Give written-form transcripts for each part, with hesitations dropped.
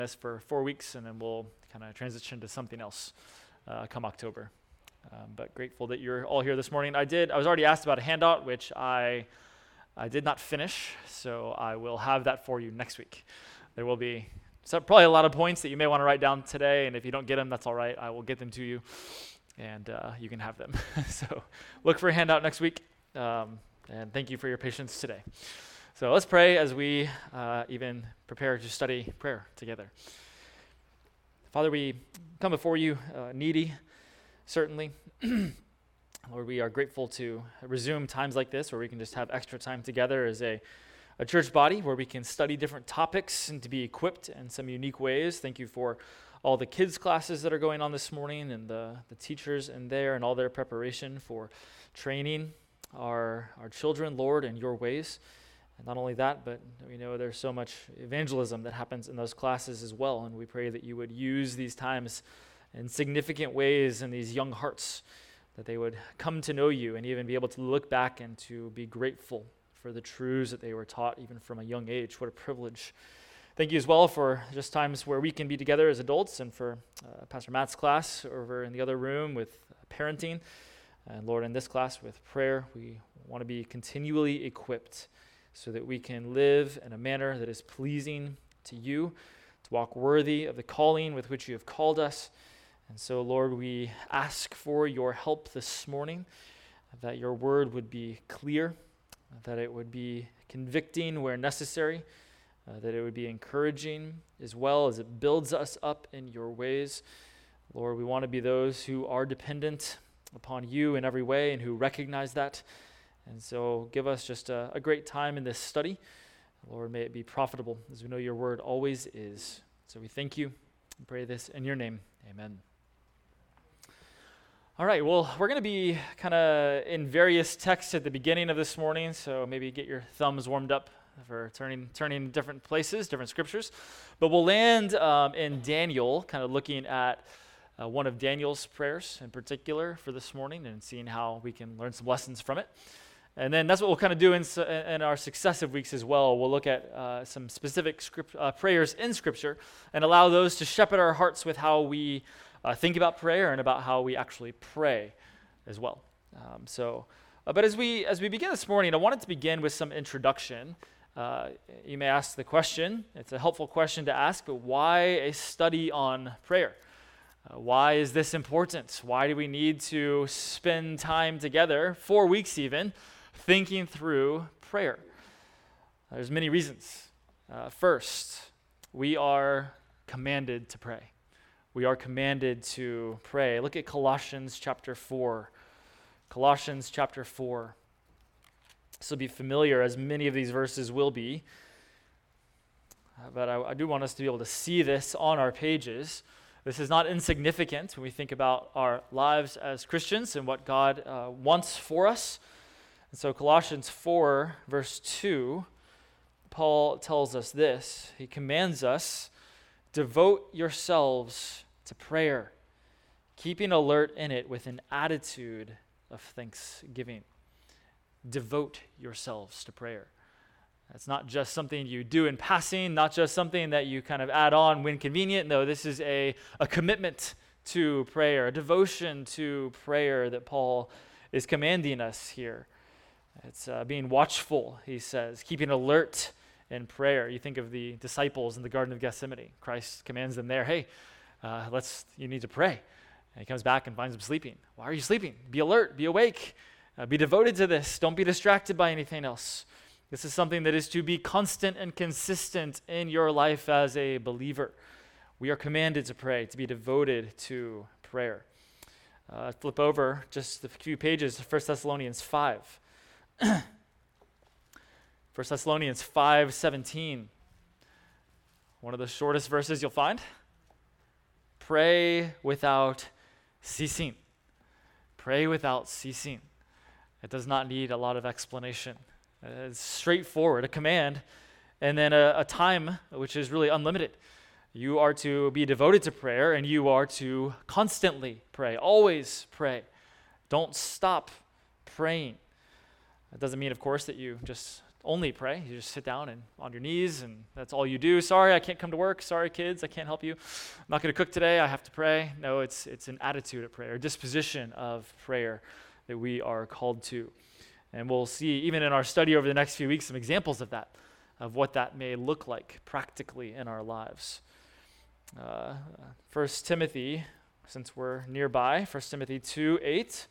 this for 4 weeks, and then we'll kind of transition to something else come October. But grateful that you're all here this morning. I was already asked about a handout, which I did not finish, so I will have that for you next week. There will be probably a lot of points that you may want to write down today, and if you don't get them, that's all right. I will get them to you, and you can have them. So look for a handout next week, and thank you for your patience today. So let's pray as we even prepare to study prayer together. Father, we come before you needy, certainly. Lord, we are grateful to resume times like this where we can just have extra time together as a church body where we can study different topics and to be equipped in some unique ways. Thank you for all the kids' classes that are going on this morning and the teachers in there and all their preparation for training our children, Lord, in your ways. And not only that, but we know there's so much evangelism that happens in those classes as well, and we pray that you would use these times in significant ways in these young hearts, that they would come to know you and even be able to look back and to be grateful for the truths that they were taught even from a young age. What a privilege. Thank you as well for just times where we can be together as adults, and for Pastor Matt's class over in the other room with parenting, and Lord, in this class with prayer. We want to be continually equipped so that we can live in a manner that is pleasing to you, to walk worthy of the calling with which you have called us. And so, Lord, we ask for your help this morning, that your word would be clear, that it would be convicting where necessary, that it would be encouraging as well as it builds us up in your ways. Lord, we want to be those who are dependent upon you in every way and who recognize that. And so give us just a great time in this study. Lord, may it be profitable, as we know your word always is. So we thank you and pray this in your name. Amen. All right, well, we're going to be kind of in various texts at the beginning of this morning, so maybe get your thumbs warmed up for turning different places, different scriptures. But we'll land in Daniel, kind of looking at one of Daniel's prayers in particular for this morning and seeing how we can learn some lessons from it. And then that's what we'll kind of do in our successive weeks as well. We'll look at some specific prayers in Scripture and allow those to shepherd our hearts with how we think about prayer and about how we actually pray as well. But as we begin this morning, I wanted to begin with some introduction. You may ask the question, it's a helpful question to ask, but why a study on prayer? Why is this important? Why do we need to spend time together, 4 weeks even, thinking through prayer? There's many reasons. First, we are commanded to pray. We are commanded to pray. Look at Colossians chapter 4. Colossians chapter 4. This will be familiar, as many of these verses will be. But I do want us to be able to see this on our pages. This is not insignificant when we think about our lives as Christians and what God wants for us. And so Colossians 4, verse 2, Paul tells us this. He commands us, devote yourselves to prayer, keeping alert in it with an attitude of thanksgiving. Devote yourselves to prayer. It's not just something you do in passing, not just something that you kind of add on when convenient. No, this is a commitment to prayer, a devotion to prayer that Paul is commanding us here. It's being watchful, he says, keeping alert in prayer. You think of the disciples in the Garden of Gethsemane. Christ commands them there, hey, you need to pray. And he comes back and finds them sleeping. Why are you sleeping? Be alert, be awake, be devoted to this. Don't be distracted by anything else. This is something that is to be constant and consistent in your life as a believer. We are commanded to pray, to be devoted to prayer. Flip over just a few pages to 1 Thessalonians 5. 1 Thessalonians 5:17. One of the shortest verses you'll find. Pray without ceasing. Pray without ceasing. It does not need a lot of explanation. It's straightforward, a command, and then a time which is really unlimited. You are to be devoted to prayer, and you are to constantly pray, always pray. Don't stop praying. That doesn't mean, of course, that you just only pray. You just sit down and on your knees, and that's all you do. Sorry, I can't come to work. Sorry, kids, I can't help you. I'm not going to cook today. I have to pray. No, it's an attitude of prayer, a disposition of prayer that we are called to. And we'll see, even in our study over the next few weeks, some examples of that, of what that may look like practically in our lives. 1 Timothy, since we're nearby, 1 Timothy 2:8.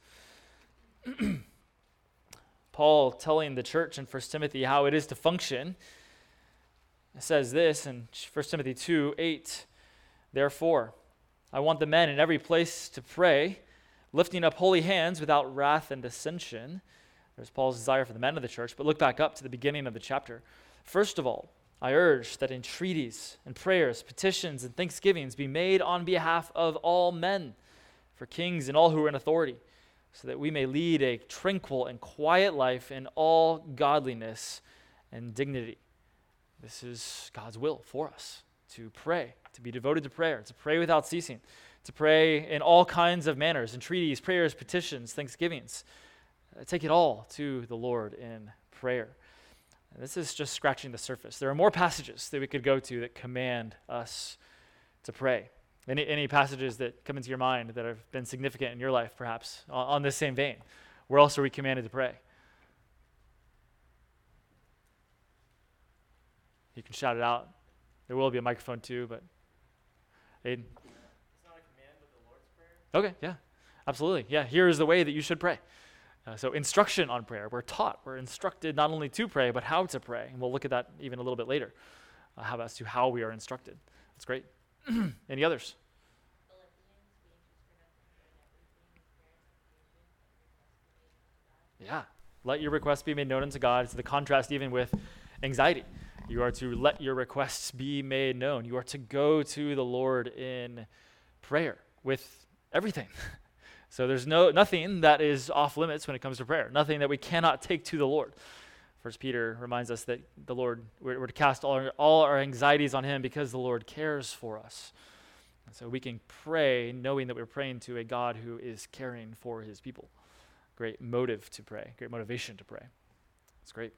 Paul telling the church in 1 Timothy how it is to function. It says this in 1 Timothy 2:8, "Therefore, I want the men in every place to pray, lifting up holy hands without wrath and dissension." There's Paul's desire for the men of the church, but look back up to the beginning of the chapter. "First of all, I urge that entreaties and prayers, petitions and thanksgivings be made on behalf of all men, for kings and all who are in authority, so that we may lead a tranquil and quiet life in all godliness and dignity." This is God's will for us, to pray, to be devoted to prayer, to pray without ceasing, to pray in all kinds of manners, entreaties, prayers, petitions, thanksgivings. Take it all to the Lord in prayer. And this is just scratching the surface. There are more passages that we could go to that command us to pray. Any passages that come into your mind that have been significant in your life, perhaps, on this same vein? Where else are we commanded to pray? You can shout it out. There will be a microphone too, but Aiden? It's not a command, but the Lord's Prayer. Okay, yeah, absolutely. Yeah, here is the way that you should pray. So instruction on prayer. We're instructed not only to pray, but how to pray. And we'll look at that even a little bit later, as to how we are instructed. That's great. Any others? Yeah. Let your requests be made known unto God. It's the contrast even with anxiety. You are to let your requests be made known. You are to go to the Lord in prayer with everything. So there's nothing that is off limits when it comes to prayer. Nothing that we cannot take to the Lord. 1 Peter reminds us that the Lord, we're to cast all our anxieties on him because the Lord cares for us. And so we can pray knowing that we're praying to a God who is caring for his people. Great motive to pray, great motivation to pray. It's great.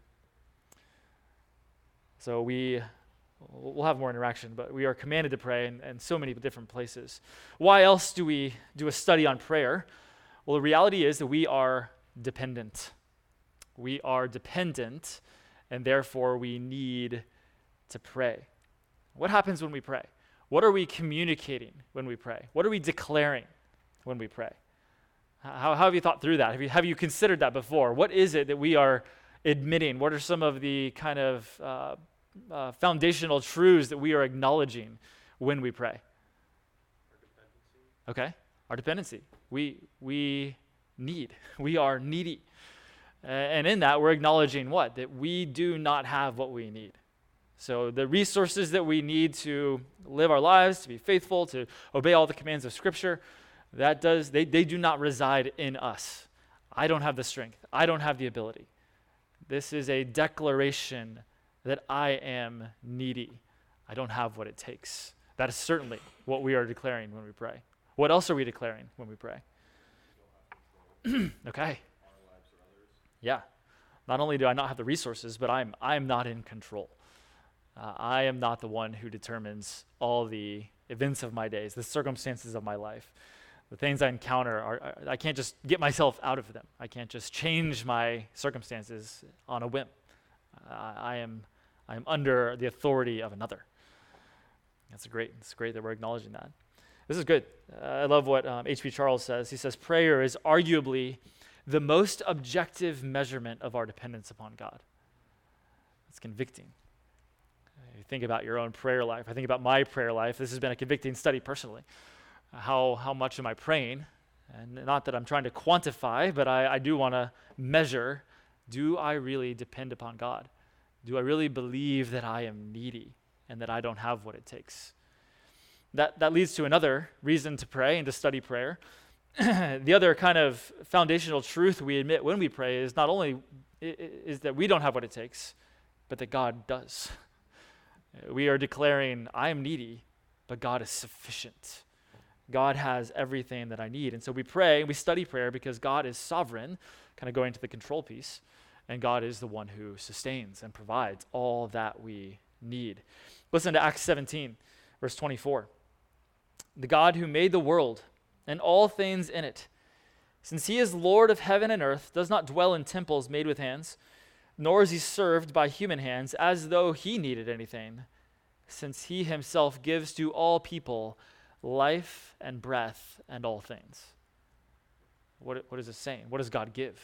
So we'll have more interaction, but we are commanded to pray in so many different places. Why else do we do a study on prayer? Well, the reality is that we are dependent. We are dependent, and therefore we need to pray. What happens when we pray? What are we communicating when we pray? What are we declaring when we pray? How have you thought through that? Have you considered that before? What is it that we are admitting? What are some of the kind of foundational truths that we are acknowledging when we pray? Our dependency. Okay, our dependency. We are needy. And in that, we're acknowledging what? That we do not have what we need. So the resources that we need to live our lives, to be faithful, to obey all the commands of Scripture, they do not reside in us. I don't have the strength. I don't have the ability. This is a declaration that I am needy. I don't have what it takes. That is certainly what we are declaring when we pray. What else are we declaring when we pray? Okay. Yeah. Not only do I not have the resources, but I'm not in control. I am not the one who determines all the events of my days, the circumstances of my life. The things I encounter, I can't just get myself out of them. I can't just change my circumstances on a whim. I am under the authority of another. It's great that we're acknowledging that. This is good. I love what H.B. Charles says. He says, prayer is arguably the most objective measurement of our dependence upon God. It's convicting. You think about your own prayer life. I think about my prayer life. This has been a convicting study personally. How much am I praying? And not that I'm trying to quantify, but I do want to measure, do I really depend upon God? Do I really believe that I am needy and that I don't have what it takes? That leads to another reason to pray and to study prayer. The other kind of foundational truth we admit when we pray is not only is that we don't have what it takes, but that God does. We are declaring, I am needy, but God is sufficient. God has everything that I need. And so we pray and we study prayer because God is sovereign, kind of going to the control piece. And God is the one who sustains and provides all that we need. Listen to Acts 17, verse 24. The God who made the world and all things in it, since he is Lord of heaven and earth, does not dwell in temples made with hands, nor is he served by human hands as though he needed anything, since he himself gives to all people life and breath and all things. What is it saying? What does God give?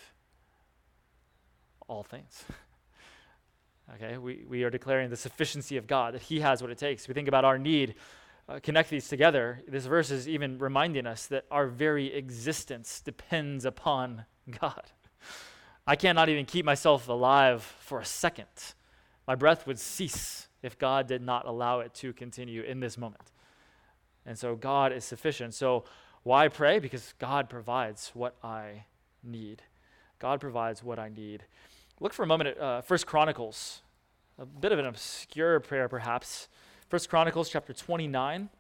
All things. Okay, we are declaring the sufficiency of God, that he has what it takes. We think about our need, connect these together. This verse is even reminding us that our very existence depends upon God. I cannot even keep myself alive for a second. My breath would cease if God did not allow it to continue in this moment. And so God is sufficient. So why pray? Because God provides what I need. God provides what I need. Look for a moment at 1 Chronicles, a bit of an obscure prayer perhaps. 1 Chronicles chapter 29.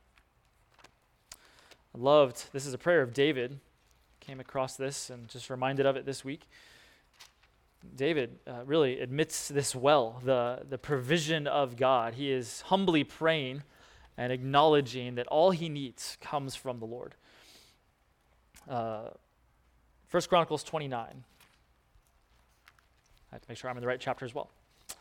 This is a prayer of David. Came across this and just reminded of it this week. David really admits this well, the provision of God. He is humbly praying and acknowledging that all he needs comes from the Lord. 1 Chronicles 29. I have to make sure I'm in the right chapter as well.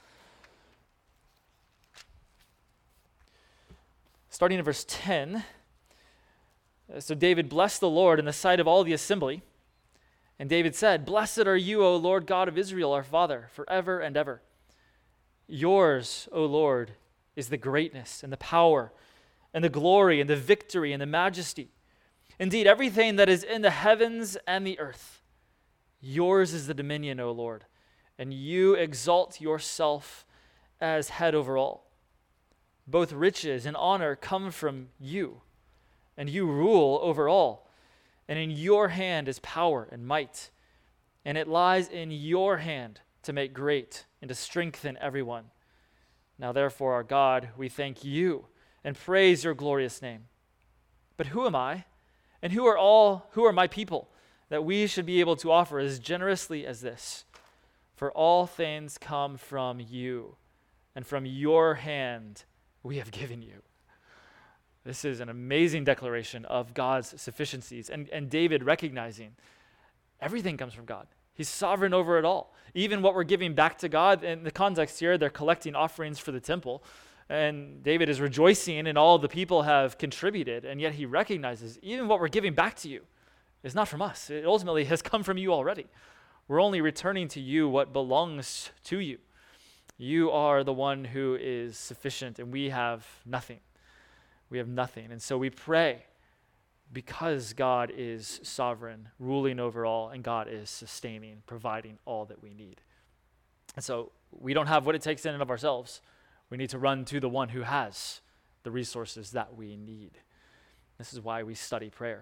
Starting in verse 10. So David blessed the Lord in the sight of all the assembly. And David said, "Blessed are you, O Lord God of Israel, our Father, forever and ever. Yours, O Lord, is the greatness and the power and the glory and the victory and the majesty. Indeed, everything that is in the heavens and the earth. Yours is the dominion, O Lord, and you exalt yourself as head over all. Both riches and honor come from you, and you rule over all. And in your hand is power and might, and it lies in your hand to make great and to strengthen everyone. Now therefore, our God, we thank you and praise your glorious name. But who am I, and who are my people, that we should be able to offer as generously as this? For all things come from you, and from your hand we have given you." This is an amazing declaration of God's sufficiencies, and David recognizing everything comes from God. He's sovereign over it all. Even what we're giving back to God, in the context here, they're collecting offerings for the temple, and David is rejoicing and all the people have contributed, and yet he recognizes even what we're giving back to you is not from us. It ultimately has come from you already. We're only returning to you what belongs to you. You are the one who is sufficient, and we have nothing. We have nothing. And so we pray because God is sovereign, ruling over all, and God is sustaining, providing all that we need. And so we don't have what it takes in and of ourselves. We need to run to the one who has the resources that we need. This is why we study prayer.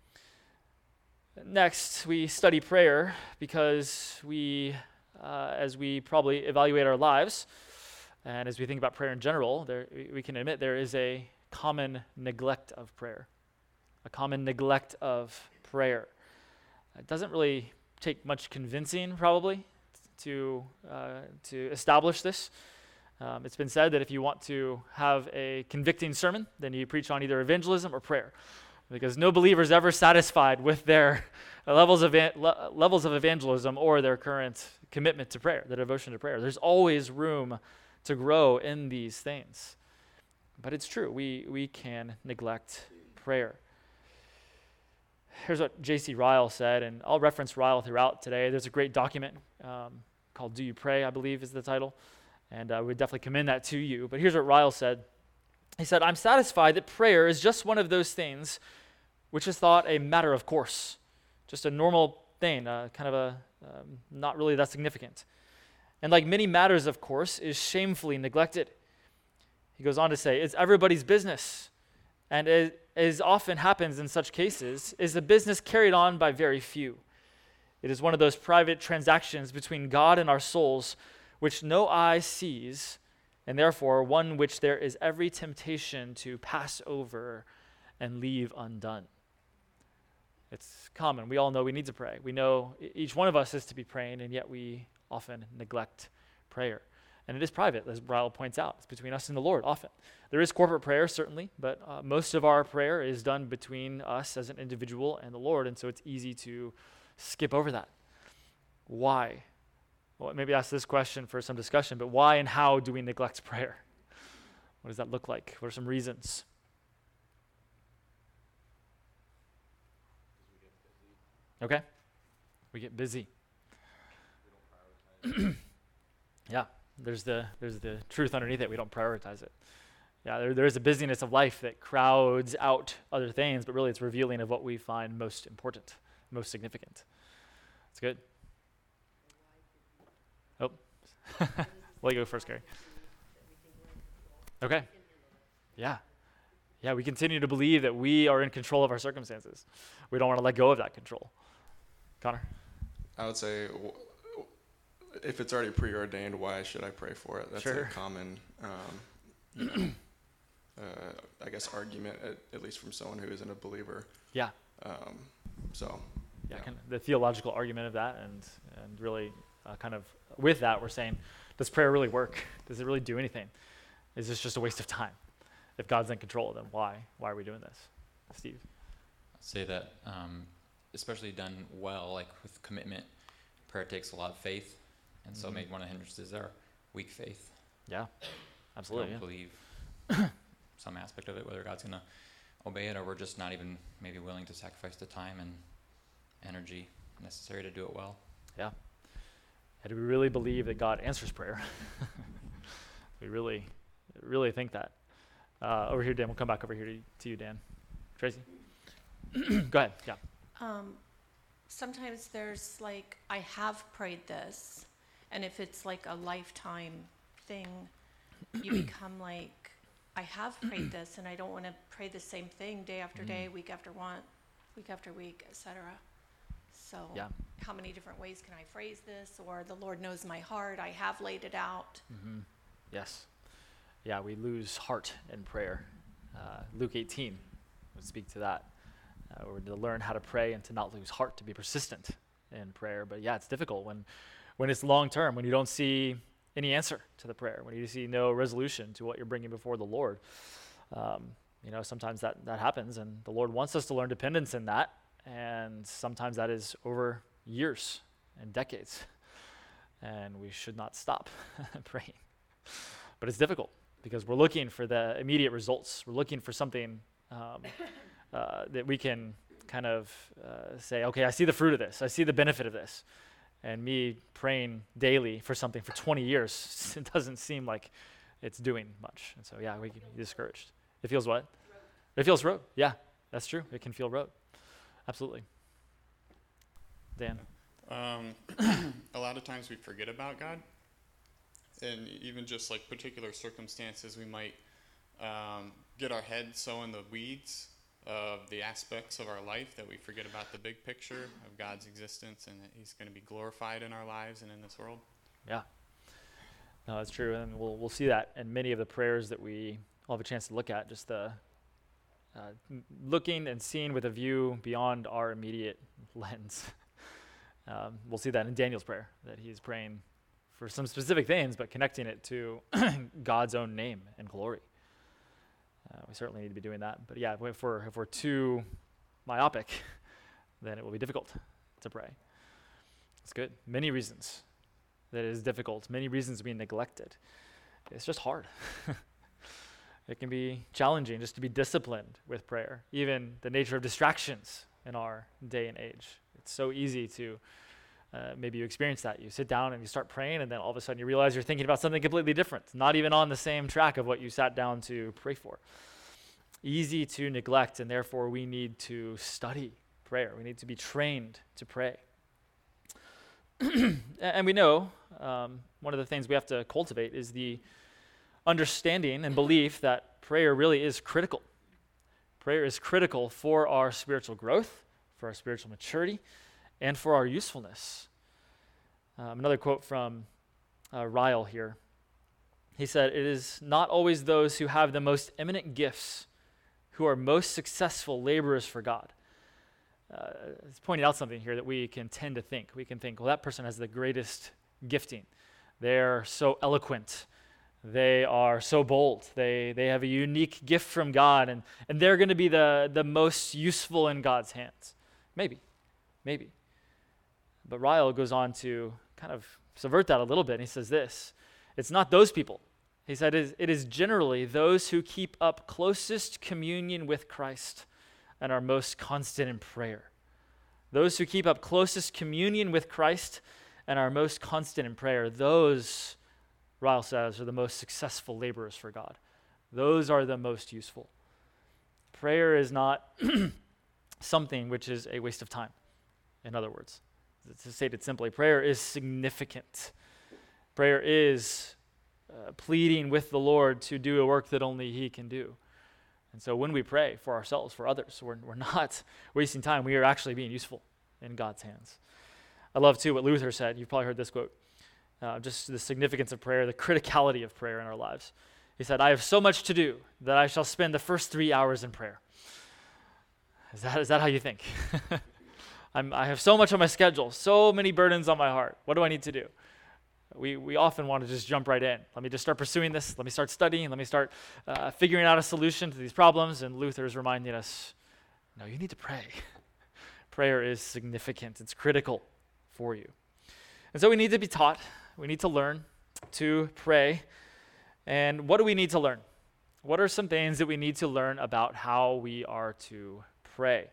Next, we study prayer because as we probably evaluate our lives, and as we think about prayer in general, we can admit there is a common neglect of prayer. A common neglect of prayer. It doesn't really take much convincing, probably, to establish this. It's been said that if you want to have a convicting sermon, then you preach on either evangelism or prayer, because no believer is ever satisfied with their levels of evangelism or their current commitment to prayer, their devotion to prayer. There's always room to grow in these things. But it's true, we can neglect prayer. Here's what J.C. Ryle said, and I'll reference Ryle throughout today. There's a great document called Do You Pray, I believe is the title, and I would definitely commend that to you. But here's what Ryle said. He said, "I'm satisfied that prayer is just one of those things which is thought a matter of course, just a normal thing, kind of not really that significant. And like many matters of course, is shamefully neglected." He goes on to say, "It's everybody's business, and as often happens in such cases, is a business carried on by very few. It is one of those private transactions between God and our souls which no eye sees, and therefore one which there is every temptation to pass over and leave undone." It's common. We all know we need to pray. We know each one of us is to be praying, and yet we often neglect prayer. And it is private, as Ryle points out. It's between us and the Lord often. There is corporate prayer, certainly, but most of our prayer is done between us as an individual and the Lord, and so it's easy to skip over that. Why? Well, maybe ask this question for some discussion, but why and how do we neglect prayer? What does that look like? What are some reasons? Okay. We get busy. Yeah. There's the truth underneath it. We don't prioritize it. Yeah, there is a busyness of life that crowds out other things, but really it's revealing of what we find most important, most significant. It's good. Oh. Well, you go first, Gary. Okay. Yeah. Yeah, we continue to believe that we are in control of our circumstances. We don't want to let go of that control. Connor? I would say, if it's already preordained, why should I pray for it? That's Sure. a common, I guess, argument, at least from someone who isn't a believer. Yeah. Yeah. Kind of the theological argument of that, and really kind of with that, we're saying, does prayer really work? Does it really do anything? Is this just a waste of time? If God's in control, then why are we doing this? Steve? I'd say that, especially done well, like with commitment, prayer takes a lot of faith. And so maybe one of the hindrances are weak faith. Yeah, absolutely. We don't believe some aspect of it, whether God's going to obey it or we're just not even maybe willing to sacrifice the time and energy necessary to do it well. Yeah. And do we really believe that God answers prayer? We really think that. Over here, Dan. We'll come back over here to you, Dan. Tracy? Go ahead. Yeah. Sometimes there's like, I have prayed this, and if it's like a lifetime thing, you become like, I have prayed this, and I don't want to pray the same thing day after day, week after week, etc. So Yeah. how many different ways can I phrase this? Or the Lord knows my heart, I have laid it out. Mm-hmm. Yes. Yeah, we lose heart in prayer. Luke 18 would speak to that. We're to learn how to pray and to not lose heart, to be persistent in prayer. But yeah, it's difficult when it's long term, when you don't see any answer to the prayer, when you see no resolution to what you're bringing before the Lord. Sometimes that happens, and the Lord wants us to learn dependence in that. And sometimes that is over years and decades. And we should not stop praying. But it's difficult because we're looking for the immediate results. We're looking for something that we can kind of say, okay, I see the fruit of this. I see the benefit of this. And me praying daily for something for 20 years, it doesn't seem like it's doing much. And so, yeah, we can be discouraged. It feels what? It feels rote. Yeah, that's true. It can feel rote. Absolutely. Dan? A lot of times we forget about God. And even just like particular circumstances, we might get our head so in the weeds of the aspects of our life that we forget about the big picture of God's existence and that he's going to be glorified in our lives and in this world. Yeah. No, that's true. And we'll see that in many of the prayers that we will have a chance to look at, just the looking and seeing with a view beyond our immediate lens. We'll see that in Daniel's prayer, that he's praying for some specific things, but connecting it to God's own name and glory. We certainly need to be doing that. But yeah, if we're too myopic, then it will be difficult to pray. It's good. Many reasons that it is difficult. Many reasons we neglect it. It's just hard. It can be challenging just to be disciplined with prayer. Even the nature of distractions in our day and age. It's so easy to maybe you experience that. You sit down and you start praying, and then all of a sudden you realize you're thinking about something completely different, not even on the same track of what you sat down to pray for. Easy to neglect, and therefore we need to study prayer. We need to be trained to pray. And we know one of the things we have to cultivate is the understanding and belief that prayer really is critical. Prayer is critical for our spiritual growth, for our spiritual maturity, and for our usefulness. Another quote from Ryle here. He said, "It is not always those who have the most eminent gifts who are most successful laborers for God." He's pointing out something here that we can tend to think. We can think, well, that person has the greatest gifting. They're so eloquent. They are so bold. They have a unique gift from God, and they're going to be the most useful in God's hands. Maybe. But Ryle goes on to kind of subvert that a little bit, and he says this: it's not those people. He said it is generally those who keep up closest communion with Christ and are most constant in prayer. Those who keep up closest communion with Christ and are most constant in prayer, those, Ryle says, are the most successful laborers for God. Those are the most useful. Prayer is not something which is a waste of time, in other words. To state it simply, prayer is significant. Prayer is pleading with the Lord to do a work that only He can do. And so when we pray for ourselves, for others, we're not wasting time. We are actually being useful in God's hands. I love, too, what Luther said. You've probably heard this quote. Just the significance of prayer, the criticality of prayer in our lives. He said, "I have so much to do that I shall spend the first 3 hours in prayer." Is that how you think? I have so much on my schedule, so many burdens on my heart. What do I need to do? We often want to just jump right in. Let me just start pursuing this. Let me start studying. Let me start figuring out a solution to these problems. And Luther is reminding us, no, you need to pray. Prayer is significant. It's critical for you. And so we need to be taught. We need to learn to pray. And what do we need to learn? What are some things that we need to learn about how we are to pray?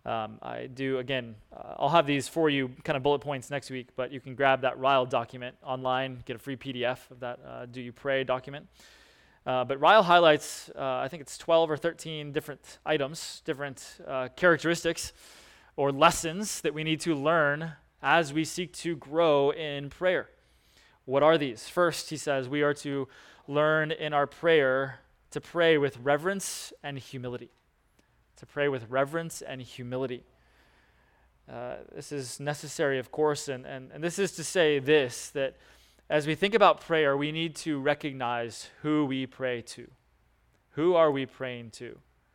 I'll have these for you, kind of bullet points next week, but you can grab that Ryle document online, get a free PDF of that Do You Pray document. But Ryle highlights, I think it's 12 or 13 different items, different characteristics or lessons that we need to learn as we seek to grow in prayer. What are these? First, he says, we are to learn in our prayer to pray with reverence and humility. To pray with reverence and humility. This is necessary, of course, and this is to say this, that as we think about prayer, we need to recognize who we pray to. Who are we praying to?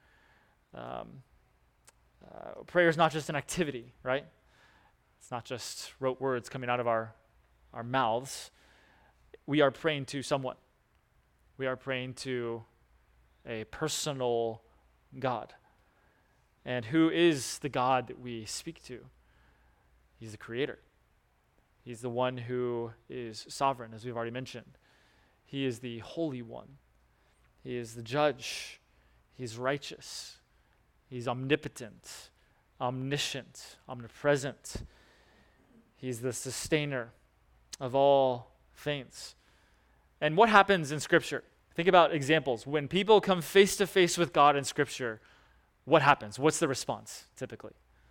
Prayer is not just an activity, right? It's not just rote words coming out of our mouths. We are praying to someone. We are praying to a personal God. And who is the God that we speak to? He's the Creator. He's the one who is sovereign, as we've already mentioned. He is the Holy One. He is the Judge. He's righteous. He's omnipotent, omniscient, omnipresent. He's the sustainer of all things. And what happens in Scripture? Think about examples. When people come face to face with God in Scripture, what happens? What's the response, typically?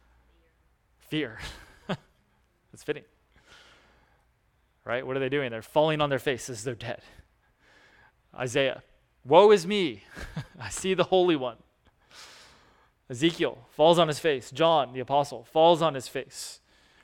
Fear. It's fitting. Right? What are they doing? They're falling on their face as they're dead. Isaiah, woe is me. I see the Holy One. Ezekiel falls on his face. John, the apostle, falls on his face.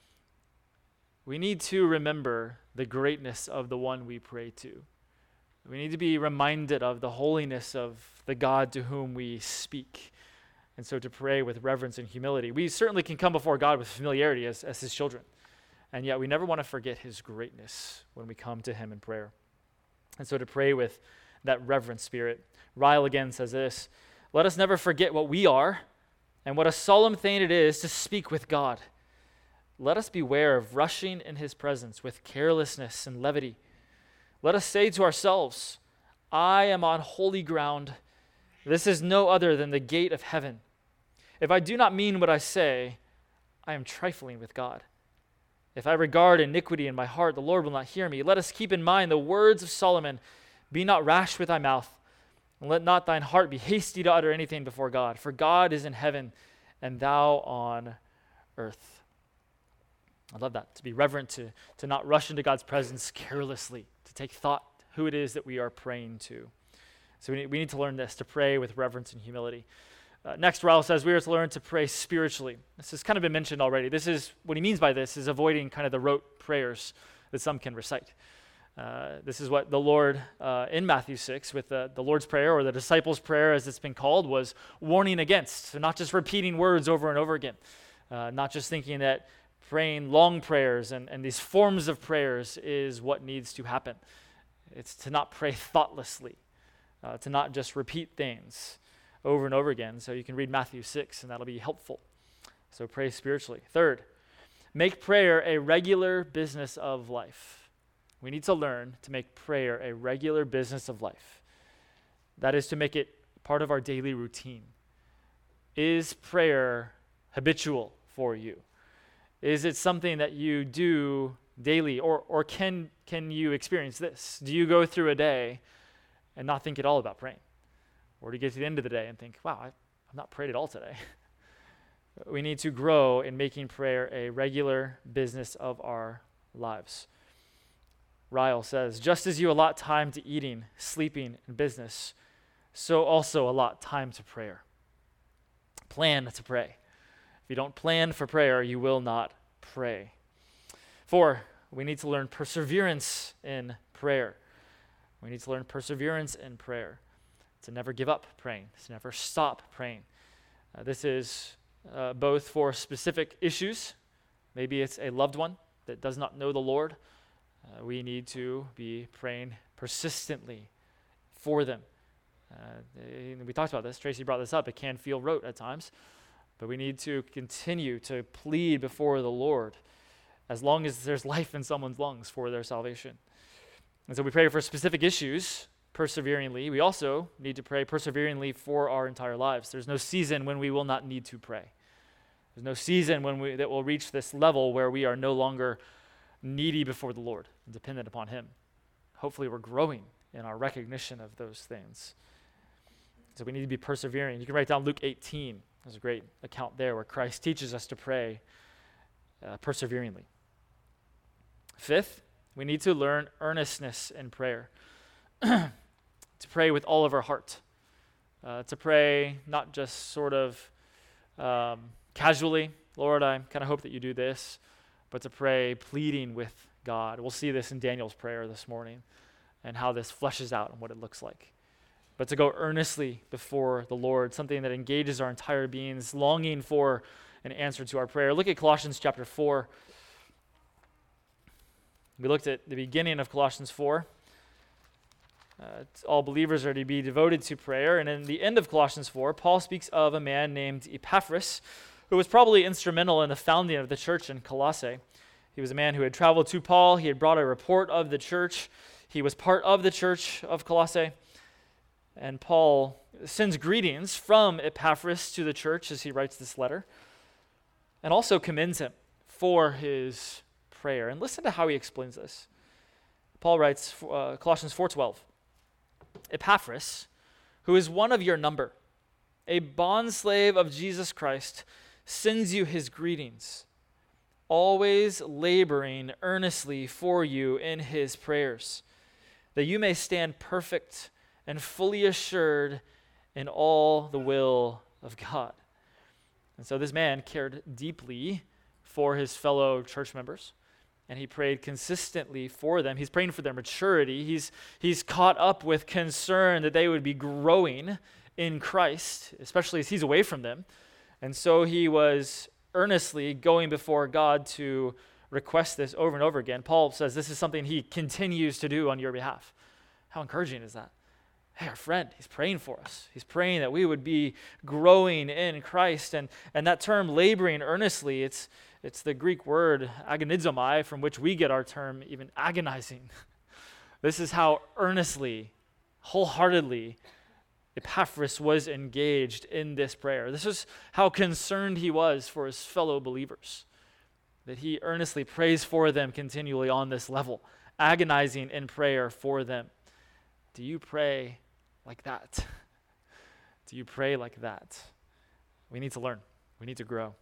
We need to remember the greatness of the one we pray to. We need to be reminded of the holiness of the God to whom we speak. And so to pray with reverence and humility. We certainly can come before God with familiarity as his children. And yet we never want to forget his greatness when we come to him in prayer. And so to pray with that reverent spirit. Ryle again says this: let us never forget what we are and what a solemn thing it is to speak with God. Let us beware of rushing in his presence with carelessness and levity. Let us say to ourselves, I am on holy ground. This is no other than the gate of heaven. If I do not mean what I say, I am trifling with God. If I regard iniquity in my heart, the Lord will not hear me. Let us keep in mind the words of Solomon. Be not rash with thy mouth, and let not thine heart be hasty to utter anything before God. For God is in heaven, and thou on earth. I love that, to be reverent, to not rush into God's presence carelessly, to take thought who it is that we are praying to. So we need to learn this, to pray with reverence and humility. Next, Ryle says we are to learn to pray spiritually. This has kind of been mentioned already. This is, what he means by this is avoiding kind of the rote prayers that some can recite. This is what the Lord, in Matthew 6, with the Lord's Prayer, or the disciples' prayer as it's been called, was warning against. So not just repeating words over and over again. Not just thinking that praying long prayers and these forms of prayers is what needs to happen. It's to not pray thoughtlessly, to not just repeat things over and over again. So you can read Matthew 6, and that'll be helpful. So pray spiritually. Third, make prayer a regular business of life. We need to learn to make prayer a regular business of life. That is to make it part of our daily routine. Is prayer habitual for you? Is it something that you do daily, or can you experience this? Do you go through a day and not think at all about praying? Or do you get to the end of the day and think, wow, I've not prayed at all today? We need to grow in making prayer a regular business of our lives. Ryle says, just as you allot time to eating, sleeping, and business, so also allot time to prayer. Plan to pray. If you don't plan for prayer, you will not pray. 4, we need to learn perseverance in prayer. We need to learn perseverance in prayer. To never give up praying, to never stop praying. This is both for specific issues. Maybe it's a loved one that does not know the Lord. We need to be praying persistently for them. We talked about this. Tracy brought this up. It can feel rote at times, but we need to continue to plead before the Lord as long as there's life in someone's lungs for their salvation. And so we pray for specific issues perseveringly. We also need to pray perseveringly for our entire lives. There's no season when we will not need to pray. There's no season that will reach this level where we are no longer needy before the Lord and dependent upon Him. Hopefully we're growing in our recognition of those things. So we need to be persevering. You can write down Luke 18. There's a great account there where Christ teaches us to pray perseveringly. 5th, we need to learn earnestness in prayer. To pray with all of our heart. To pray not just sort of casually, Lord, I kind of hope that you do this, but to pray pleading with God. We'll see this in Daniel's prayer this morning and how this fleshes out and what it looks like. But to go earnestly before the Lord, something that engages our entire beings, longing for an answer to our prayer. Look at Colossians chapter 4. We looked at the beginning of Colossians 4. All believers are to be devoted to prayer. And in the end of Colossians 4, Paul speaks of a man named Epaphras, who was probably instrumental in the founding of the church in Colossae. He was a man who had traveled to Paul. He had brought a report of the church. He was part of the church of Colossae. And Paul sends greetings from Epaphras to the church as he writes this letter, and also commends him for his prayer. And listen to how he explains this. Paul writes, Colossians 4:12, Epaphras, who is one of your number, a bondslave of Jesus Christ, sends you his greetings, always laboring earnestly for you in his prayers, that you may stand perfect and fully assured in all the will of God. And so this man cared deeply for his fellow church members, and he prayed consistently for them. He's praying for their maturity. He's caught up with concern that they would be growing in Christ, especially as he's away from them. And so he was earnestly going before God to request this over and over again. Paul says this is something he continues to do on your behalf. How encouraging is that? Hey, our friend, he's praying for us. He's praying that we would be growing in Christ. And that term, laboring earnestly, it's the Greek word agonizomai, from which we get our term even agonizing. This is how earnestly, wholeheartedly, Epaphras was engaged in this prayer. This is how concerned he was for his fellow believers, that he earnestly prays for them continually on this level, agonizing in prayer for them. Do you pray like that? Do you pray like that? We need to learn. We need to grow.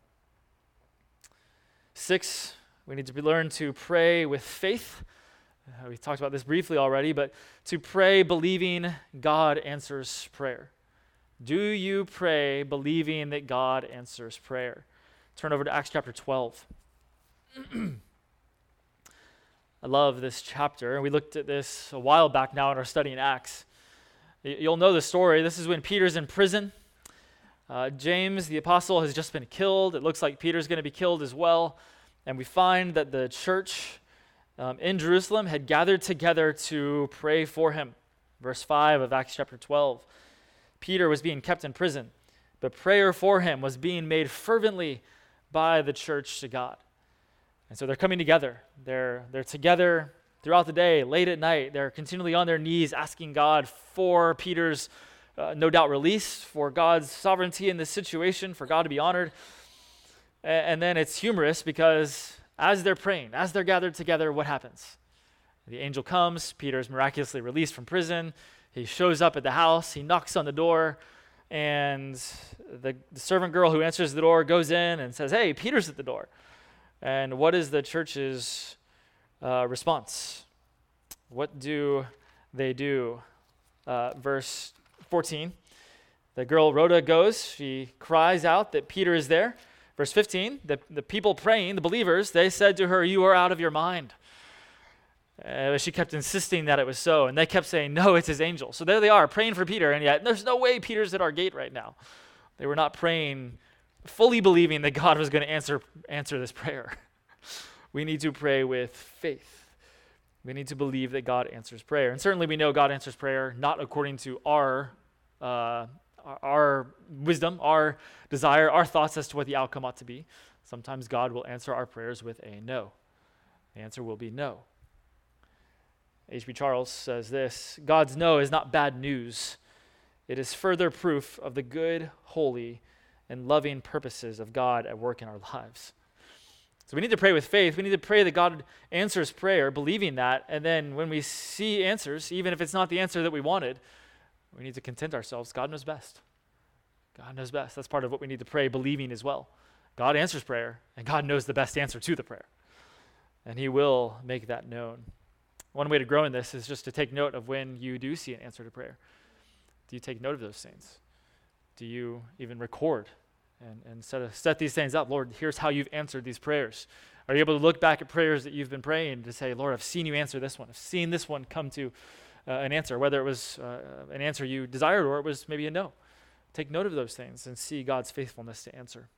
6, we need to learn to pray with faith. We talked about this briefly already, but to pray believing God answers prayer. Do you pray believing that God answers prayer? Turn over to Acts chapter 12. I love this chapter. We looked at this a while back now in our study in Acts. You'll know the story. This is when Peter's in prison. James, the apostle, has just been killed. It looks like Peter's going to be killed as well. And we find that the church in Jerusalem had gathered together to pray for him. Verse 5 of Acts chapter 12. Peter was being kept in prison, but prayer for him was being made fervently by the church to God. And so they're coming together. They're together throughout the day, late at night. They're continually on their knees asking God for Peter's, no doubt, release, for God's sovereignty in this situation, for God to be honored. And then it's humorous because as they're praying, as they're gathered together, what happens? The angel comes. Peter's miraculously released from prison. He shows up at the house. He knocks on the door. And the servant girl who answers the door goes in and says, "Hey, Peter's at the door." And what is the church's response? What do they do? Verse 14. The girl Rhoda goes. She cries out that Peter is there. Verse 15, the people praying, the believers, they said to her, "You are out of your mind." She kept insisting that it was so, and they kept saying, "No, it's his angel." So there they are, praying for Peter, and yet there's no way Peter's at our gate right now. They were not praying, fully believing that God was going to answer this prayer. We need to pray with faith. We need to believe that God answers prayer. And certainly we know God answers prayer not according to our wisdom, our desire, our thoughts as to what the outcome ought to be. Sometimes God will answer our prayers with a no. The answer will be no. H.B. Charles says this: God's no is not bad news. It is further proof of the good, holy, and loving purposes of God at work in our lives. So we need to pray with faith. We need to pray that God answers prayer, believing that. And then when we see answers, even if it's not the answer that we wanted, we need to content ourselves. God knows best. God knows best. That's part of what we need to pray, believing as well. God answers prayer, and God knows the best answer to the prayer. And he will make that known. One way to grow in this is just to take note of when you do see an answer to prayer. Do you take note of those things? Do you even record and set these things up? Lord, here's how you've answered these prayers. Are you able to look back at prayers that you've been praying to say, Lord, I've seen you answer this one. I've seen this one come to an answer, whether it was an answer you desired or it was maybe a no. Take note of those things and see God's faithfulness to answer.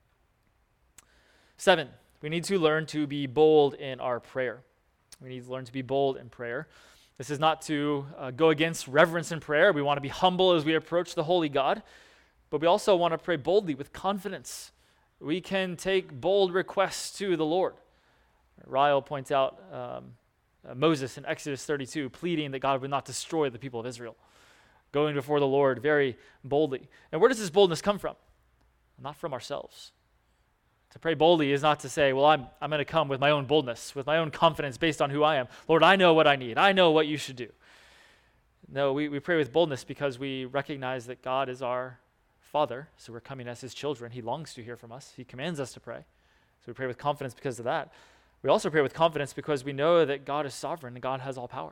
7, we need to learn to be bold in our prayer. We need to learn to be bold in prayer. This is not to go against reverence in prayer. We want to be humble as we approach the holy God, but we also want to pray boldly with confidence. We can take bold requests to the Lord. Ryle points out Moses in Exodus 32 pleading that God would not destroy the people of Israel, going before the Lord very boldly. And where does this boldness come from? Not from ourselves. To pray boldly is not to say, well, I'm going to come with my own boldness, with my own confidence based on who I am. Lord, I know what I need. I know what you should do. No, we pray with boldness because we recognize that God is our Father, so we're coming as his children. He longs to hear from us. He commands us to pray. So we pray with confidence because of that. We also pray with confidence because we know that God is sovereign and God has all power.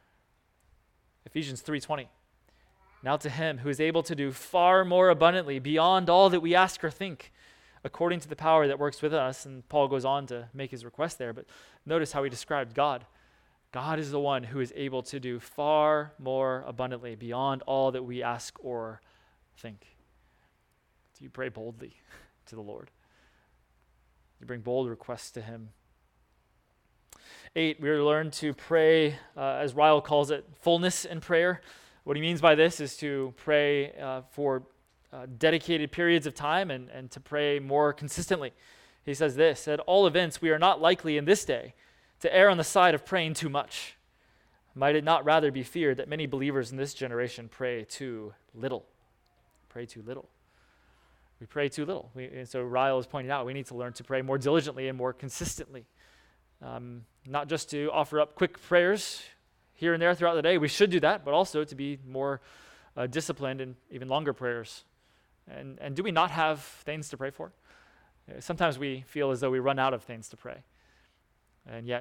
Ephesians 3:20. Now to him who is able to do far more abundantly beyond all that we ask or think, according to the power that works within us. And Paul goes on to make his request there, but notice how he described God. God is the one who is able to do far more abundantly beyond all that we ask or think. Do you pray boldly to the Lord? You bring bold requests to him. 8, we learn to pray, as Ryle calls it, fullness in prayer. What he means by this is to pray for dedicated periods of time and to pray more consistently. He says this: at all events, we are not likely in this day to err on the side of praying too much. Might it not rather be feared that many believers in this generation pray too little? Pray too little. We pray too little. And so Ryle is pointing out we need to learn to pray more diligently and more consistently. Not just to offer up quick prayers here and there throughout the day. We should do that, but also to be more disciplined in even longer prayers. And do we not have things to pray for? Sometimes we feel as though we run out of things to pray. And yet,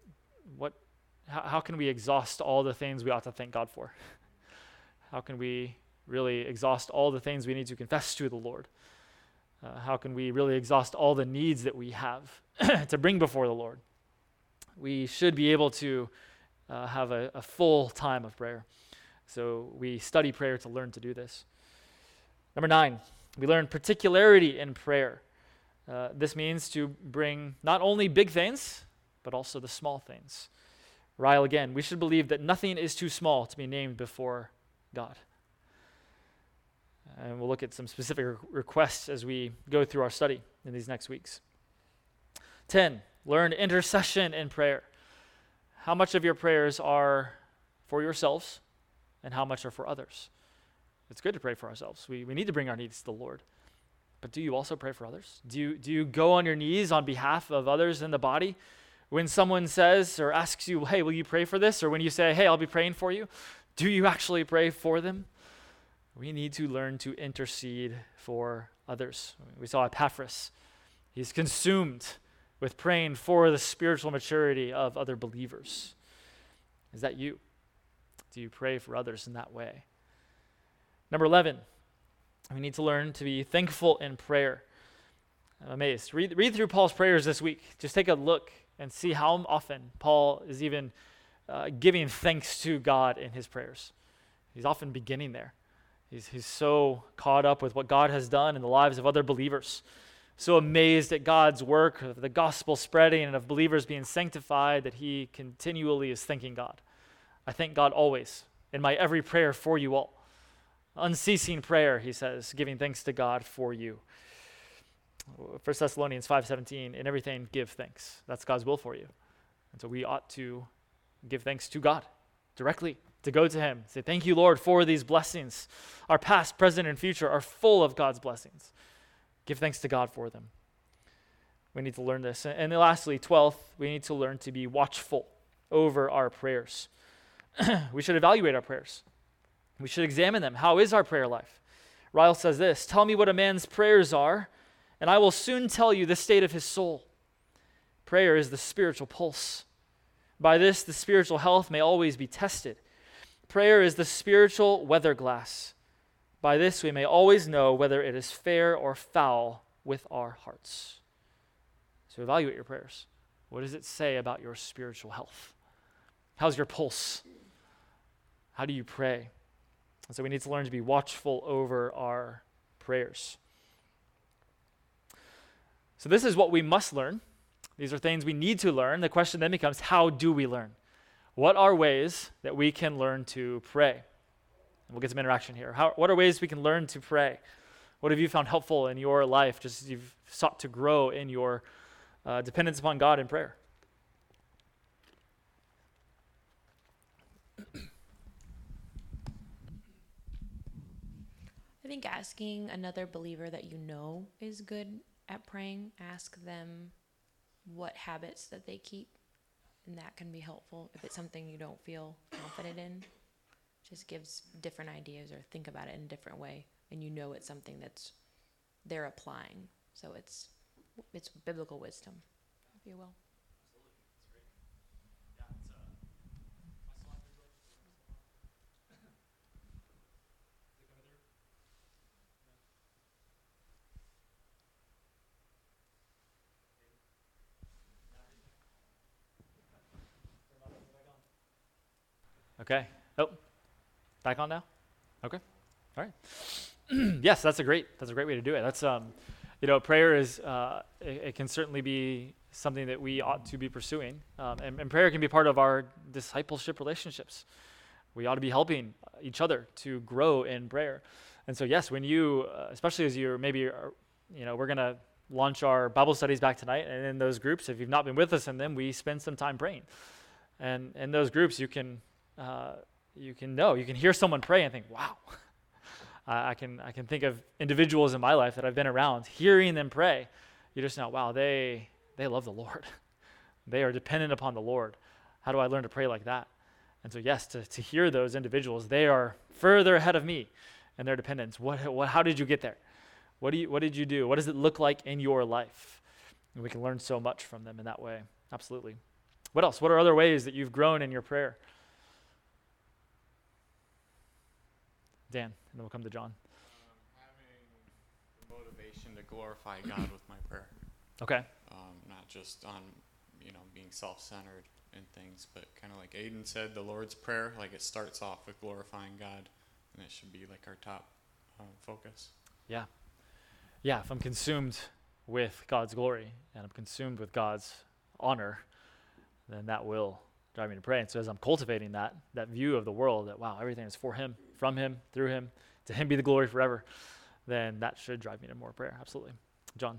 how can we exhaust all the things we ought to thank God for? How can we really exhaust all the things we need to confess to the Lord? How can we really exhaust all the needs that we have to bring before the Lord? We should be able to have a full time of prayer. So we study prayer to learn to do this. Number 9, we learn particularity in prayer. This means to bring not only big things, but also the small things. Ryle again, we should believe that nothing is too small to be named before God. And we'll look at some specific requests as we go through our study in these next weeks. 10, learn intercession and prayer. How much of your prayers are for yourselves and how much are for others? It's good to pray for ourselves. We need to bring our needs to the Lord. But do you also pray for others? Do you go on your knees on behalf of others in the body? When someone says or asks you, hey, will you pray for this? Or when you say, hey, I'll be praying for you, do you actually pray for them? We need to learn to intercede for others. We saw Epaphras. He's consumed with praying for the spiritual maturity of other believers. Is that you? Do you pray for others in that way? Number 11, we need to learn to be thankful in prayer. I'm amazed. Read through Paul's prayers this week. Just take a look and see how often Paul is even giving thanks to God in his prayers. He's often beginning there. He's so caught up with what God has done in the lives of other believers, so amazed at God's work of the gospel spreading and of believers being sanctified that he continually is thanking God. I thank God always in my every prayer for you all. Unceasing prayer, he says, giving thanks to God for you. 1 Thessalonians 5:17, in everything give thanks. That's God's will for you. And so we ought to give thanks to God directly, to go to him, say, thank you, Lord, for these blessings. Our past, present, and future are full of God's blessings. Give thanks to God for them. We need to learn this. And then lastly, 12th, we need to learn to be watchful over our prayers. We should evaluate our prayers. We should examine them. How is our prayer life? Ryle says this, tell me what a man's prayers are, and I will soon tell you the state of his soul. Prayer is the spiritual pulse. By this, the spiritual health may always be tested. Prayer is the spiritual weather glass. By this, we may always know whether it is fair or foul with our hearts. So evaluate your prayers. What does it say about your spiritual health? How's your pulse? How do you pray? And so we need to learn to be watchful over our prayers. So this is what we must learn. These are things we need to learn. The question then becomes, how do we learn? What are ways that we can learn to pray? And we'll get some interaction here. What are ways we can learn to pray? What have you found helpful in your life, just as you've sought to grow in your dependence upon God in prayer? I think asking another believer that you know is good at praying, ask them what habits that they keep, and that can be helpful. If it's something you don't feel confident in, just gives different ideas, or think about it in a different way, and you know it's something that's they're applying. So it's biblical wisdom, if you will. Okay. Oh, back on now? Okay. All right. Yes, that's a great way to do it. That's prayer is it can certainly be something that we ought to be pursuing, and prayer can be part of our discipleship relationships. We ought to be helping each other to grow in prayer. And so yes, when you, especially as you're maybe, we're gonna launch our Bible studies back tonight, and in those groups, if you've not been with us in them, we spend some time praying. And in those groups, you can hear someone pray and think, wow. I can think of individuals in my life that I've been around, hearing them pray. You just know, wow, they love the Lord. They are dependent upon the Lord. How do I learn to pray like that? And so yes, to hear those individuals, they are further ahead of me in their dependence. How did you get there? What did you do? What does it look like in your life? And we can learn so much from them in that way. Absolutely. What else? What are other ways that you've grown in your prayer? Dan, and then we'll come to John. Having the motivation to glorify God with my prayer. Okay. Not just on, being self-centered and things, but kind of like Aiden said, the Lord's Prayer, like it starts off with glorifying God, and it should be like our top focus. Yeah. Yeah, if I'm consumed with God's glory and I'm consumed with God's honor, then that will drive me to pray. And so as I'm cultivating that view of the world, that, wow, everything is for him, from him, through him, to him be the glory forever, then that should drive me to more prayer. Absolutely. John.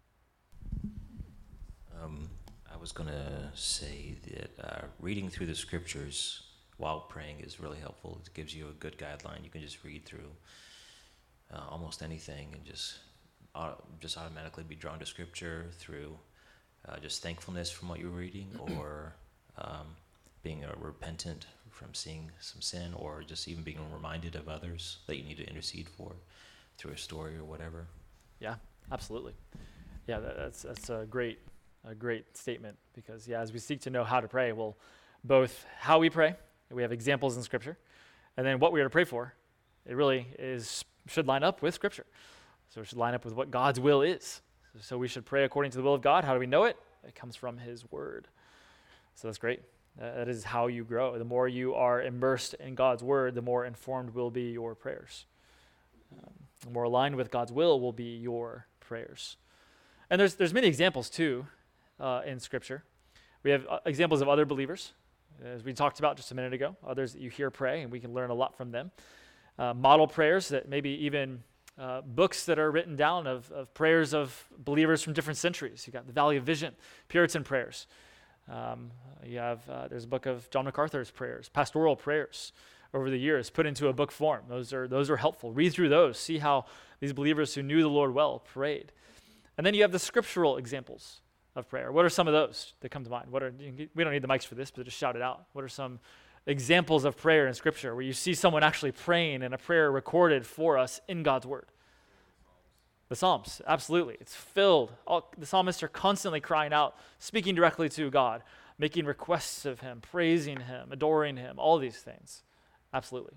I was going to say that reading through the scriptures while praying is really helpful. It gives you a good guideline. You can just read through almost anything and just automatically be drawn to scripture through just thankfulness from what you're reading, or being repentant from seeing some sin, or just even being reminded of others that you need to intercede for through a story or whatever. Yeah, absolutely. Yeah, that's a great statement, because as we seek to know how to pray, well, both how we pray, we have examples in Scripture, and then what we are to pray for, it really should line up with Scripture. So it should line up with what God's will is. So we should pray according to the will of God. How do we know it? It comes from His Word. So that's great. That is how you grow. The more you are immersed in God's Word, the more informed will be your prayers. The more aligned with God's will be your prayers. And there's many examples too in Scripture. We have examples of other believers, as we talked about just a minute ago, others that you hear pray, and we can learn a lot from them. Model prayers, that maybe even books that are written down of prayers of believers from different centuries. You got the Valley of Vision, Puritan prayers. There's a book of John MacArthur's prayers, pastoral prayers over the years, put into a book form. Those are helpful. Read through those. See how these believers who knew the Lord well prayed. And then you have the scriptural examples of prayer. What are some of those that come to mind? We don't need the mics for this, but just shout it out. What are some examples of prayer in Scripture where you see someone actually praying and a prayer recorded for us in God's Word? The Psalms, absolutely. It's filled. The psalmists are constantly crying out, speaking directly to God, making requests of Him, praising Him, adoring Him, all these things. Absolutely.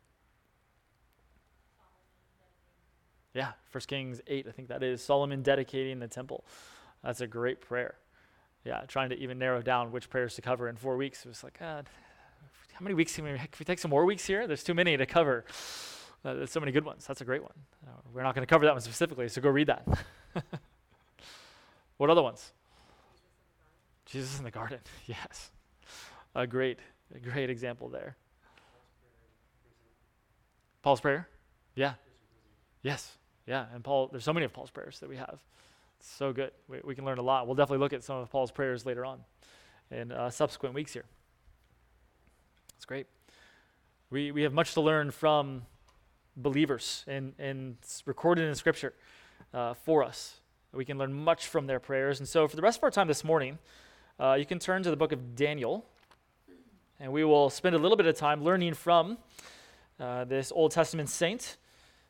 Yeah, 1 Kings 8, I think that is, Solomon dedicating the temple. That's a great prayer. Yeah, trying to even narrow down which prayers to cover in 4 weeks. It was like, God, how many weeks can we take some more weeks here? There's too many to cover. There's so many good ones. That's a great one. We're not going to cover that one specifically, so go read that. What other ones? Jesus in the garden. Yes. A great example there. Paul's prayer? Yeah. Yes. Yeah, and there's so many of Paul's prayers that we have. It's so good. We can learn a lot. We'll definitely look at some of Paul's prayers later on in subsequent weeks here. It's great. We have much to learn from believers and it's recorded in Scripture for us. We can learn much from their prayers. And so for the rest of our time this morning, you can turn to the book of Daniel, and we will spend a little bit of time learning from this Old Testament saint.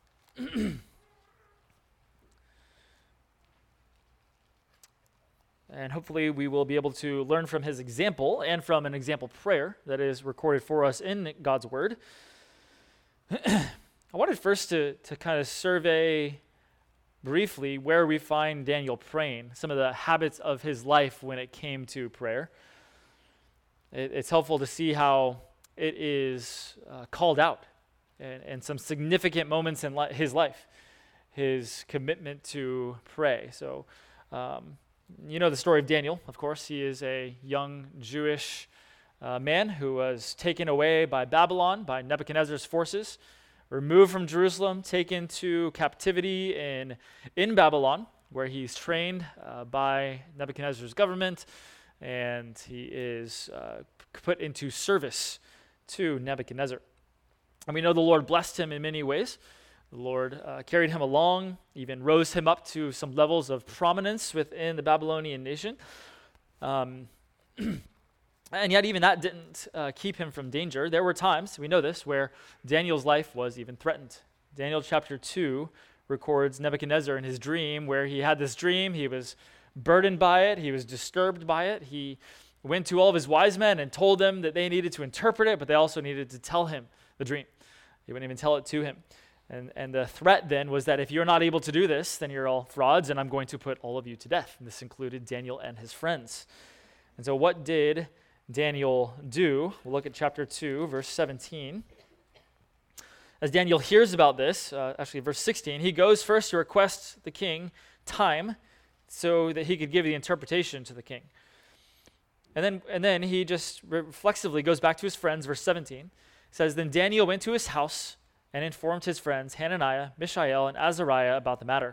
And hopefully we will be able to learn from his example and from an example prayer that is recorded for us in God's Word. I wanted first to kind of survey briefly where we find Daniel praying, some of the habits of his life when it came to prayer. It's helpful to see how it is called out and some significant moments in his life, his commitment to pray. So, you know the story of Daniel, of course. He is a young Jewish man who was taken away by Babylon, by Nebuchadnezzar's forces, removed from Jerusalem, taken to captivity in Babylon, where he's trained by Nebuchadnezzar's government, and he is put into service to Nebuchadnezzar. And we know the Lord blessed him in many ways. The Lord carried him along, even rose him up to some levels of prominence within the Babylonian nation. And yet even that didn't keep him from danger. There were times, we know this, where Daniel's life was even threatened. Daniel chapter 2 records Nebuchadnezzar in his dream, where he had this dream. He was burdened by it. He was disturbed by it. He went to all of his wise men and told them that they needed to interpret it, but they also needed to tell him the dream. They wouldn't even tell it to him. And the threat then was that if you're not able to do this, then you're all frauds, and I'm going to put all of you to death. And this included Daniel and his friends. And so what did Daniel do? We'll look at chapter 2, verse 17. As Daniel hears about this, actually verse 16, he goes first to request the king time so that he could give the interpretation to the king. And then he just reflexively goes back to his friends, verse 17. It says, Then Daniel went to his house and informed his friends, Hananiah, Mishael, and Azariah about the matter,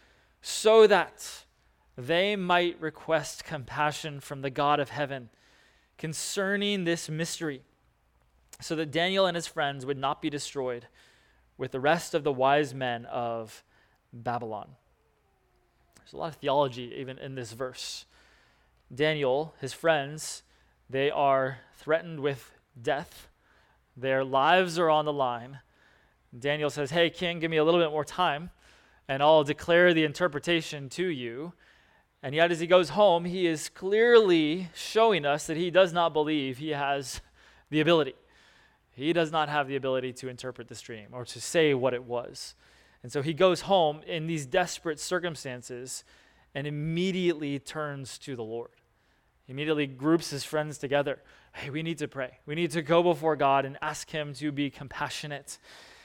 so that they might request compassion from the God of heaven concerning this mystery, so that Daniel and his friends would not be destroyed with the rest of the wise men of Babylon. There's a lot of theology even in this verse. Daniel, his friends, they are threatened with death. Their lives are on the line. Daniel says, hey, king, give me a little bit more time, and I'll declare the interpretation to you. And yet as he goes home, he is clearly showing us that he does not believe he has the ability. He does not have the ability to interpret this dream or to say what it was. And so he goes home in these desperate circumstances and immediately turns to the Lord. He immediately groups his friends together. Hey, we need to pray. We need to go before God and ask him to be compassionate.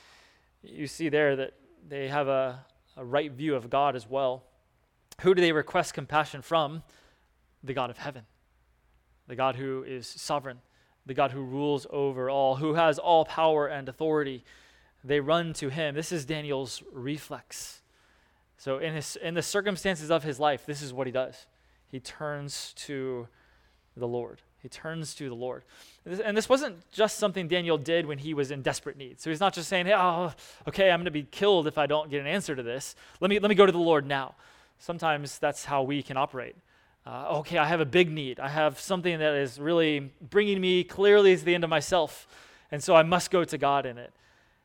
You see there that they have a right view of God as well. Who do they request compassion from? The God of heaven, the God who is sovereign, the God who rules over all, who has all power and authority. They run to him. This is Daniel's reflex. So in the circumstances of his life, this is what he does. He turns to the Lord. He turns to the Lord. And this wasn't just something Daniel did when he was in desperate need. So he's not just saying, hey, okay, I'm going to be killed if I don't get an answer to this. Let me go to the Lord now. Sometimes that's how we can operate. Okay, I have a big need. I have something that is really bringing me clearly to the end of myself. And so I must go to God in it.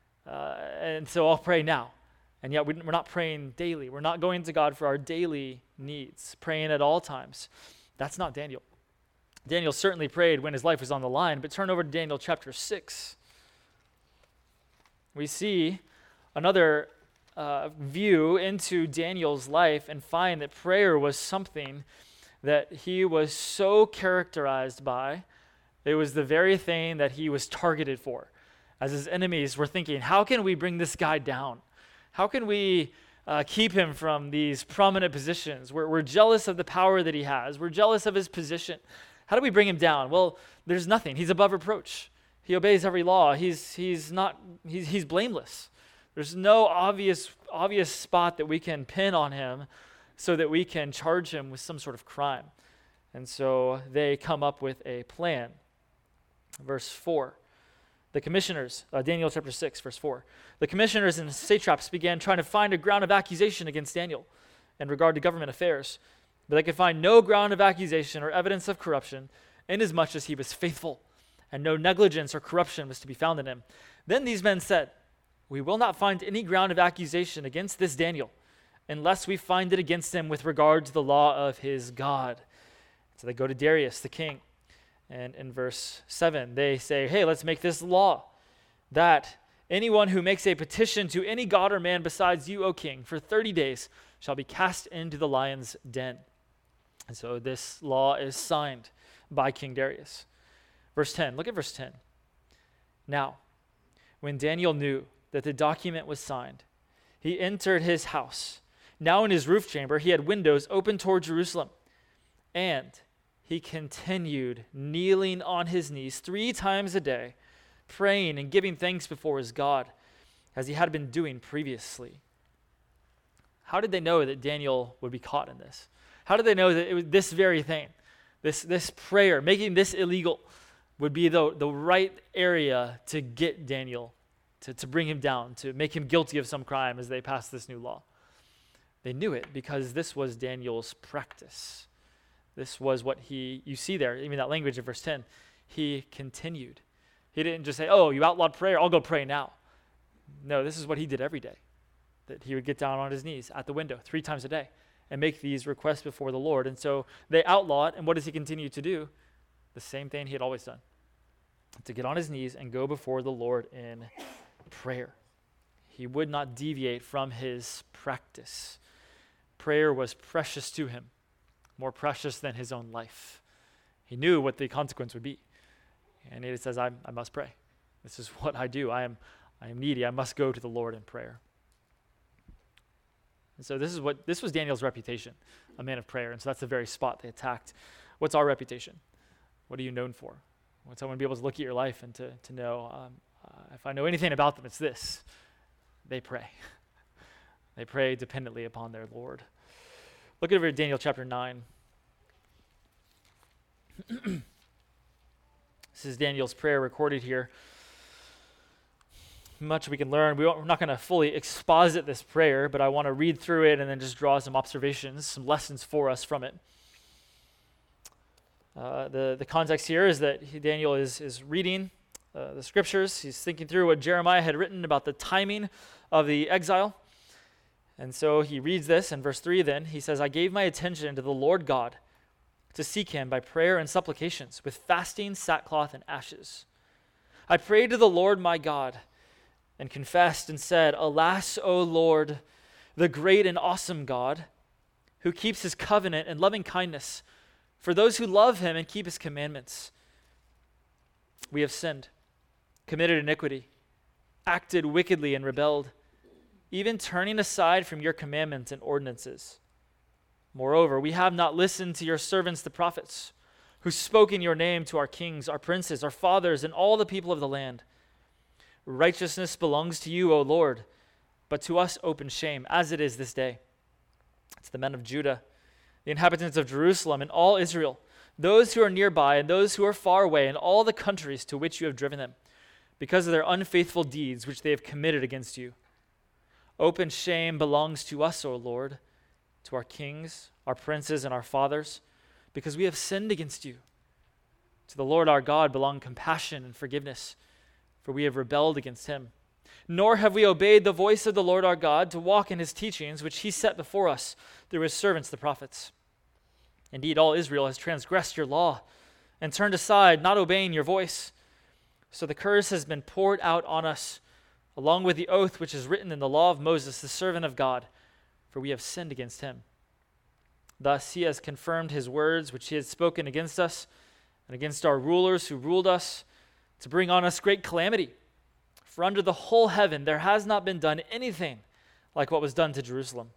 And so I'll pray now. And yet we're not praying daily. We're not going to God for our daily needs, praying at all times. That's not Daniel. Daniel certainly prayed when his life was on the line, but turn over to Daniel chapter 6. We see another view into Daniel's life and find that prayer was something that he was so characterized by. It was the very thing that he was targeted for. As his enemies were thinking, how can we bring this guy down? How can we keep him from these prominent positions? We're jealous of the power that he has. We're jealous of his position. How do we bring him down? Well, there's nothing. He's above reproach. He obeys every law. He's blameless. There's no obvious spot that we can pin on him so that we can charge him with some sort of crime. And so they come up with a plan. Verse 4. The commissioners, Daniel chapter 6, verse 4. The commissioners and satraps began trying to find a ground of accusation against Daniel in regard to government affairs. But they could find no ground of accusation or evidence of corruption, inasmuch as he was faithful, and no negligence or corruption was to be found in him. Then these men said, we will not find any ground of accusation against this Daniel, unless we find it against him with regard to the law of his God. So they go to Darius, the king. And in verse 7, they say, hey, let's make this law, that anyone who makes a petition to any god or man besides you, O king, for 30 days shall be cast into the lion's den. And so this law is signed by King Darius. Verse 10, look at verse 10. Now, when Daniel knew that the document was signed, he entered his house. Now in his roof chamber, he had windows open toward Jerusalem. And he continued kneeling on his knees 3 times a day, praying and giving thanks before his God, as he had been doing previously. How did they know that Daniel would be caught in this? How did they know that it was this very thing, this prayer, making this illegal, would be the right area to get Daniel, to bring him down, to make him guilty of some crime as they passed this new law? They knew it because this was Daniel's practice. This was what you see there, even that language in verse 10. He continued. He didn't just say, oh, you outlawed prayer, I'll go pray now. No, this is what he did every day, that he would get down on his knees at the window 3 times a day and make these requests before the Lord. And so they outlaw it, and what does he continue to do? The same thing he had always done, to get on his knees and go before the Lord in prayer. He would not deviate from his practice. Prayer was precious to him, more precious than his own life. He knew what the consequence would be. And he says, I must pray. This is what I do. I am needy. I must go to the Lord in prayer. And so this was Daniel's reputation, a man of prayer. And so that's the very spot they attacked. What's our reputation? What are you known for? I want someone to be able to look at your life and to know, if I know anything about them, it's this. They pray. They pray dependently upon their Lord. Look over at Daniel chapter 9. This is Daniel's prayer recorded here. Much we can learn. We're not going to fully exposit this prayer, but I want to read through it and then just draw some observations, some lessons for us from it. The context here is that Daniel is reading the scriptures. He's thinking through what Jeremiah had written about the timing of the exile. And so he reads this in verse 3 then. He says, I gave my attention to the Lord God to seek him by prayer and supplications with fasting, sackcloth, and ashes. I prayed to the Lord my God and confessed and said, Alas, O Lord, the great and awesome God, who keeps his covenant and loving kindness for those who love him and keep his commandments. We have sinned, committed iniquity, acted wickedly and rebelled, even turning aside from your commandments and ordinances. Moreover, we have not listened to your servants the prophets, who spoke in your name to our kings, our princes, our fathers, and all the people of the land. Righteousness belongs to you, O Lord, but to us open shame, as it is this day. It's the men of Judah, the inhabitants of Jerusalem, and all Israel, those who are nearby and those who are far away, and all the countries to which you have driven them, because of their unfaithful deeds which they have committed against you. Open shame belongs to us, O Lord, to our kings, our princes, and our fathers, because we have sinned against you. To the Lord our God belong compassion and forgiveness, for we have rebelled against him. Nor have we obeyed the voice of the Lord our God to walk in his teachings, which he set before us through his servants the prophets. Indeed, all Israel has transgressed your law and turned aside, not obeying your voice. So the curse has been poured out on us, along with the oath which is written in the law of Moses, the servant of God, for we have sinned against him. Thus he has confirmed his words which he had spoken against us and against our rulers who ruled us, to bring on us great calamity. For under the whole heaven there has not been done anything like what was done to Jerusalem.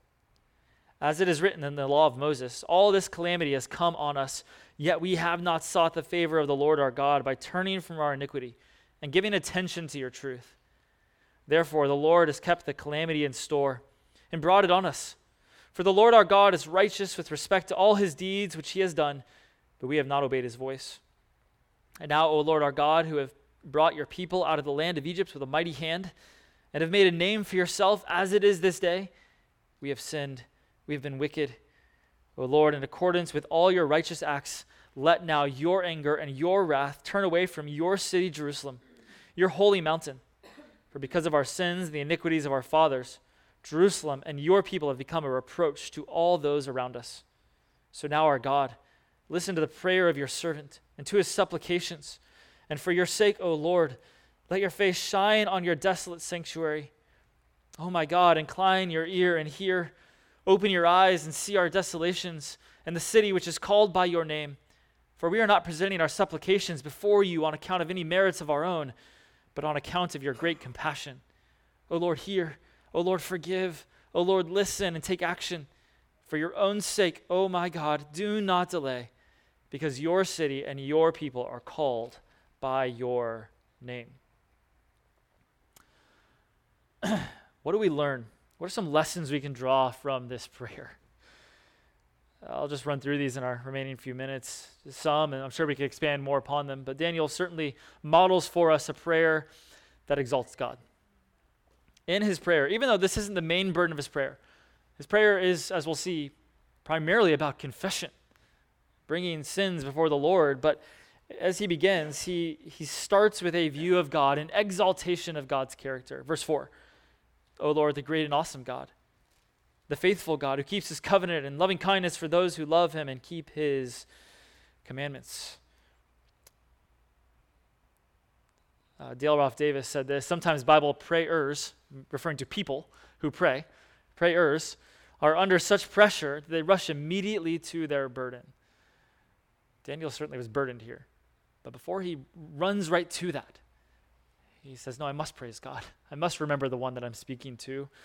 As it is written in the law of Moses, all this calamity has come on us, yet we have not sought the favor of the Lord our God by turning from our iniquity and giving attention to your truth. Therefore the Lord has kept the calamity in store and brought it on us. For the Lord our God is righteous with respect to all his deeds which he has done, but we have not obeyed his voice. And now, O Lord our God, who have brought your people out of the land of Egypt with a mighty hand, and have made a name for yourself as it is this day, we have sinned, we have been wicked. O Lord, in accordance with all your righteous acts, let now your anger and your wrath turn away from your city, Jerusalem, your holy mountain. For because of our sins and the iniquities of our fathers, Jerusalem and your people have become a reproach to all those around us. So now, our God, listen to the prayer of your servant and to his supplications. And for your sake, O Lord, let your face shine on your desolate sanctuary. O my God, incline your ear and hear. Open your eyes and see our desolations and the city which is called by your name. For we are not presenting our supplications before you on account of any merits of our own, but on account of your great compassion. O Lord, hear. O Lord, forgive. O Lord, listen and take action. For your own sake, O my God, do not delay, because your city and your people are called by your name. What do we learn? What are some lessons we can draw from this prayer? I'll just run through these in our remaining few minutes. Some, and I'm sure we could expand more upon them, but Daniel certainly models for us a prayer that exalts God. In his prayer, even though this isn't the main burden of his prayer is, as we'll see, primarily about confession, bringing sins before the Lord. But as he begins, he starts with a view of God, an exaltation of God's character. Verse 4, O Lord, the great and awesome God, the faithful God who keeps his covenant and loving kindness for those who love him and keep his commandments. Dale Ralph Davis said this: sometimes Bible prayers, referring to people who pray, prayers, are under such pressure that they rush immediately to their burden. Daniel certainly was burdened here. But before he runs right to that, he says, no, I must praise God. I must remember the one that I'm speaking to.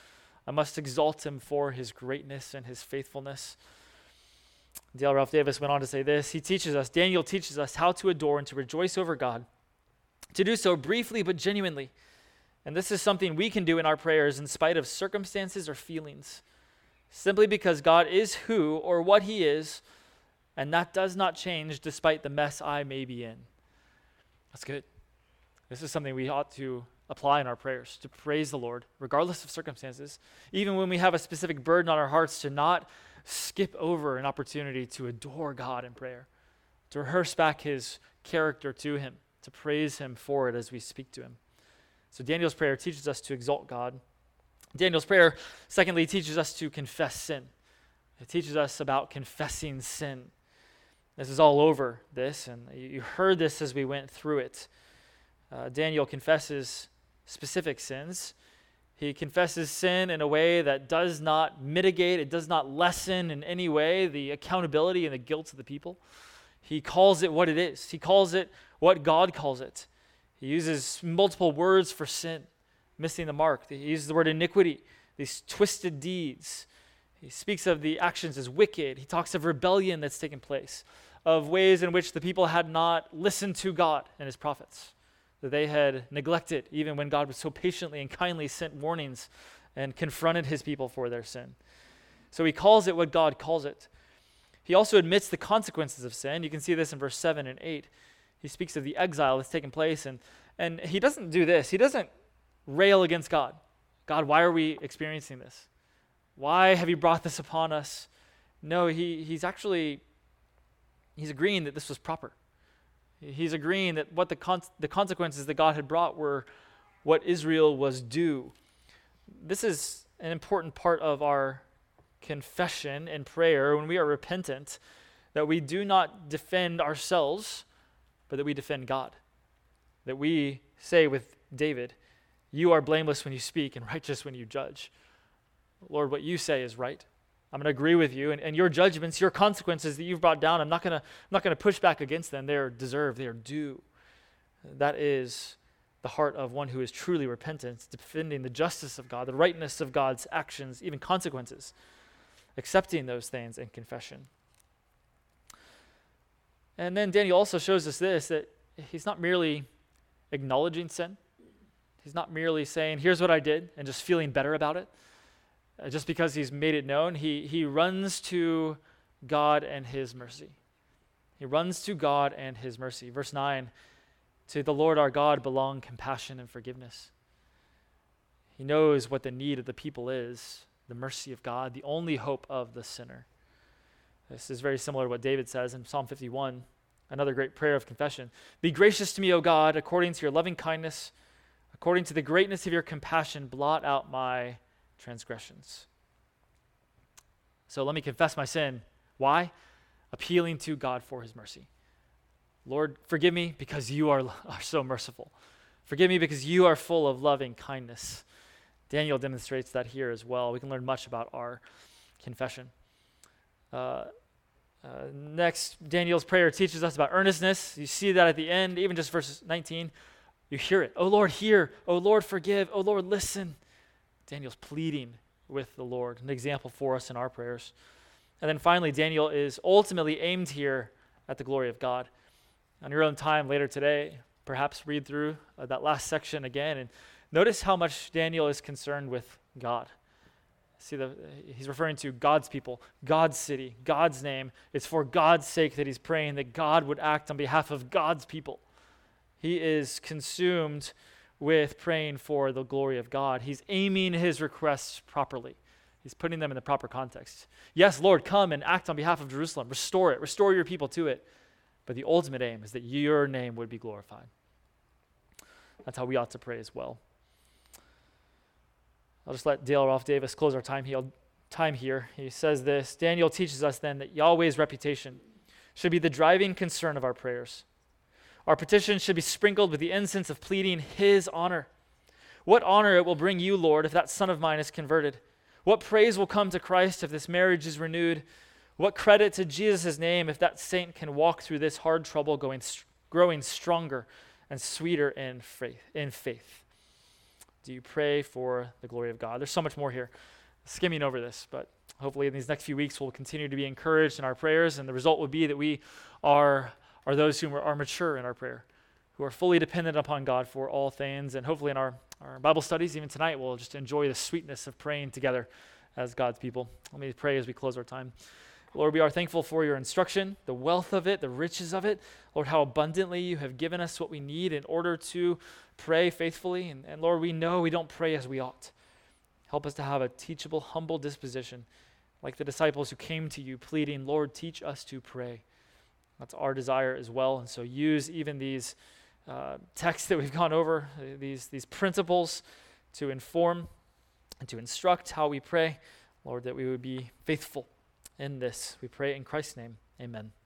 I must exalt him for his greatness and his faithfulness. Dale Ralph Davis went on to say this. Daniel teaches us how to adore and to rejoice over God, to do so briefly but genuinely. And this is something we can do in our prayers in spite of circumstances or feelings, simply because God is who or what he is, and that does not change despite the mess I may be in. That's good. This is something we ought to apply in our prayers, to praise the Lord, regardless of circumstances. Even when we have a specific burden on our hearts, to not skip over an opportunity to adore God in prayer, to rehearse back his character to him, to praise him for it as we speak to him. So Daniel's prayer teaches us to exalt God. Daniel's prayer, secondly, teaches us to confess sin. It teaches us about confessing sin. This is all over this, and you heard this as we went through it. Daniel confesses specific sins. He confesses sin in a way that does not mitigate, it does not lessen in any way the accountability and the guilt of the people. He calls it what it is. He calls it what God calls it. He uses multiple words for sin, missing the mark. He uses the word iniquity, these twisted deeds. He speaks of the actions as wicked. He talks of rebellion that's taken place, of ways in which the people had not listened to God and his prophets, that they had neglected, even when God was so patiently and kindly sent warnings and confronted his people for their sin. So he calls it what God calls it. He also admits the consequences of sin. You can see this in verse 7 and 8. He speaks of the exile that's taken place, and he doesn't do this. He doesn't rail against God. God, why are we experiencing this? Why have you brought this upon us? No, he's agreeing that this was proper. He's agreeing that what the consequences that God had brought were what Israel was due. This is an important part of our confession and prayer when we are repentant, that we do not defend ourselves, but that we defend God. That we say with David, you are blameless when you speak and righteous when you judge. Lord, what you say is right. I'm going to agree with you, and your judgments, your consequences that you've brought down, I'm not going to push back against them. They're deserved, they are due. That is the heart of one who is truly repentant, defending the justice of God, the rightness of God's actions, even consequences, accepting those things in confession. And then Daniel also shows us this, that he's not merely acknowledging sin. He's not merely saying, here's what I did, and just feeling better about it. Just because he's made it known, he runs to God and his mercy. He runs to God and his mercy. Verse 9, to the Lord our God belong compassion and forgiveness. He knows what the need of the people is, the mercy of God, the only hope of the sinner. This is very similar to what David says in Psalm 51, another great prayer of confession. Be gracious to me, O God, according to your loving kindness, according to the greatness of your compassion, blot out my transgressions. So let me confess my sin. Why? Appealing to God for his mercy. Lord, forgive me because you are so merciful. Forgive me because you are full of loving kindness. Daniel demonstrates that here as well. We can learn much about our confession. Next, Daniel's prayer teaches us about earnestness. You see that at the end, even just verse 19. You hear it. Oh Lord, hear. Oh Lord, forgive. Oh Lord, listen. Daniel's pleading with the Lord, an example for us in our prayers. And then finally, Daniel is ultimately aimed here at the glory of God. On your own time later today, perhaps read through that last section again and notice how much Daniel is concerned with God. See, he's referring to God's people, God's city, God's name. It's for God's sake that he's praying that God would act on behalf of God's people. He is consumed with praying for the glory of God. He's aiming his requests properly. He's putting them in the proper context. Yes, Lord, come and act on behalf of Jerusalem. Restore it. Restore your people to it. But the ultimate aim is that your name would be glorified. That's how we ought to pray as well. I'll just let Dale Ralph Davis close our time here. He says this, Daniel teaches us then that Yahweh's reputation should be the driving concern of our prayers. Our petition should be sprinkled with the incense of pleading his honor. What honor it will bring you, Lord, if that son of mine is converted. What praise will come to Christ if this marriage is renewed. What credit to Jesus' name if that saint can walk through this hard trouble growing stronger and sweeter in faith. Do you pray for the glory of God? There's so much more here. skimming over this, but hopefully in these next few weeks we'll continue to be encouraged in our prayers, and the result will be that we are those who are mature in our prayer, who are fully dependent upon God for all things, and hopefully in our Bible studies, even tonight, we'll just enjoy the sweetness of praying together as God's people. Let me pray as we close our time. Lord, we are thankful for your instruction, the wealth of it, the riches of it. Lord, how abundantly you have given us what we need in order to pray faithfully. And Lord, we know we don't pray as we ought. Help us to have a teachable, humble disposition, like the disciples who came to you pleading, Lord, teach us to pray. That's our desire as well. And so use even these texts that we've gone over, these principles to inform and to instruct how we pray. Lord, that we would be faithful in this. We pray in Christ's name. Amen.